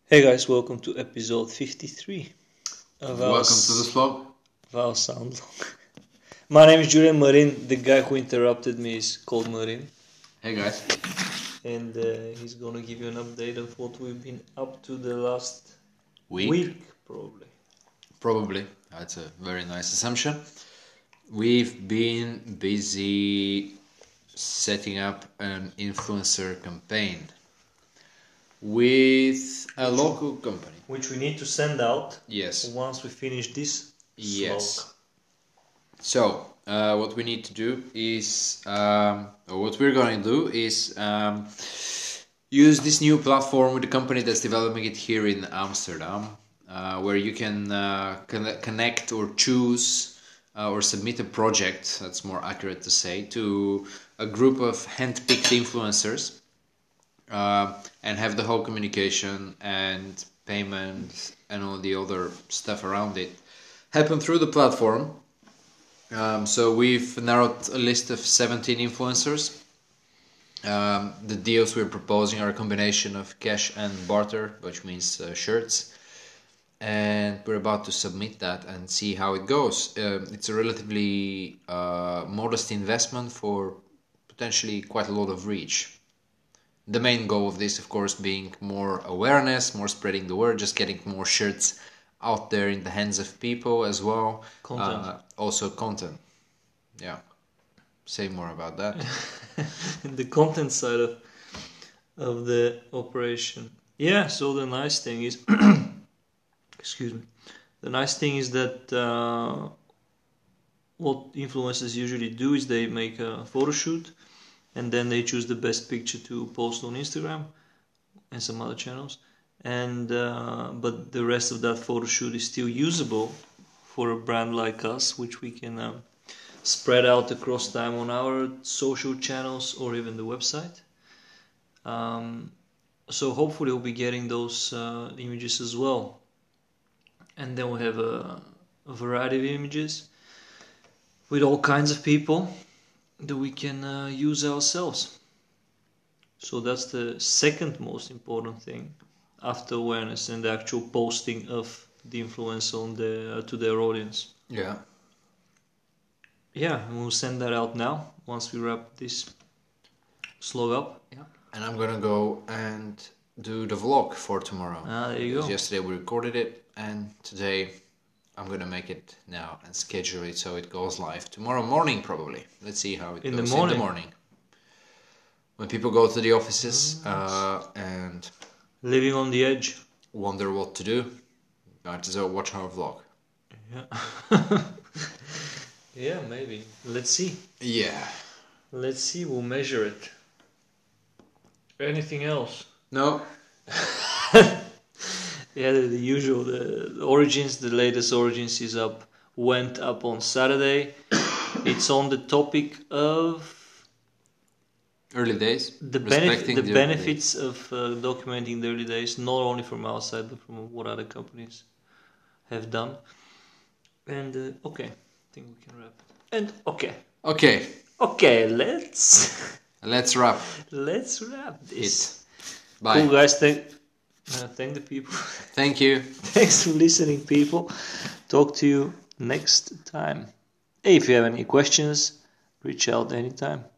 Hey guys, welcome to episode 53 of Welcome to the vlog. our sound log. My name is Julian Marin. The guy who interrupted me is called Marin. Hey guys. And he's gonna give you an update of what we've been up to the last Week? week probably. Probably. That's a very nice assumption. We've been busy setting up an influencer campaign with a local company. Which we need to send out Yes. once we finish this Yes. slog. So, what we need to do is, or what we're going to do is use this new platform with the company that's developing it here in Amsterdam, where you can connect or choose or submit a project, that's more accurate to say, to a group of hand-picked influencers and have the whole communication and payment and all the other stuff around it happen through the platform. So we've narrowed a list of 17 influencers. The deals we're proposing are a combination of cash and barter, which means shirts. And we're about to submit that and see how it goes. It's a relatively modest investment for potentially quite a lot of reach. The main goal of this, of course, being more awareness, more spreading the word, just getting more shirts out there in the hands of people as well. Content. Also content. Yeah. Say more about that. The content side of the operation. Yeah, so the nice thing is excuse me. The nice thing is that what influencers usually do is they make a photo shoot and then they choose the best picture to post on Instagram and some other channels. And but the rest of that photo shoot is still usable for a brand like us, which we can spread out across time on our social channels or even the website. So hopefully we'll be getting those images as well. And then we have a variety of images with all kinds of people that we can use ourselves. So that's the second most important thing after awareness and the actual posting of the influencer on to their audience. Yeah. Yeah, and we'll send that out now once we wrap this slog up. Yeah. And I'm gonna go and do the vlog for tomorrow. There you Because go. yesterday we recorded it, and today I'm gonna make it now and schedule it so it goes live tomorrow morning probably. Let's see how it In goes the morning? in the morning. When people go to the offices and Living on the edge. wonder what to do, might as well watch our vlog. Yeah. Yeah, maybe. Let's see. Yeah. Let's see. We'll measure it. Anything else? No. Yeah, the usual. The Origins, the latest Origins is up. Went up on Saturday. It's on the topic of Early days. the Respecting early benefits of documenting the early days, not only from our side but from what other companies have done. And okay, I think we can wrap it. And days. Okay. let's Let's wrap wrap this. it. Bye. Cool guys, thank the people. Thank you. Thanks for listening, people. Talk to you next time. Hey, if you have any questions, reach out anytime.